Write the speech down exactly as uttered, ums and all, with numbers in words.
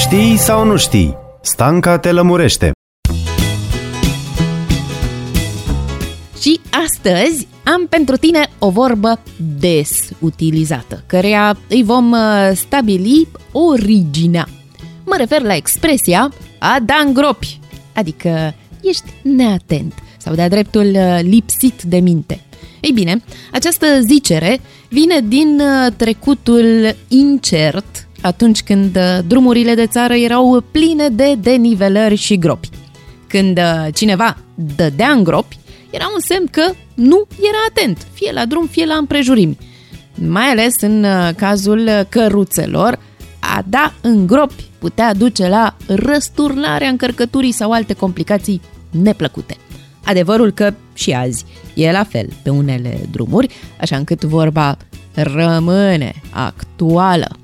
Știi sau nu știi? Stanca te lămurește. Și astăzi am pentru tine o vorbă des utilizată, căreia îi vom stabili originea. Mă refer la expresia a da în gropi, adică ești neatent sau de-a dreptul lipsit de minte. Ei bine, această zicere vine din trecutul incert, atunci când drumurile de țară erau pline de denivelări și gropi. Când cineva dădea în gropi, era un semn că nu era atent, fie la drum, fie la împrejurimi. Mai ales în cazul căruțelor, a da în gropi putea duce la răsturnarea încărcăturii sau alte complicații neplăcute. Adevărul că și azi e la fel pe unele drumuri, așa încât vorba rămâne actuală.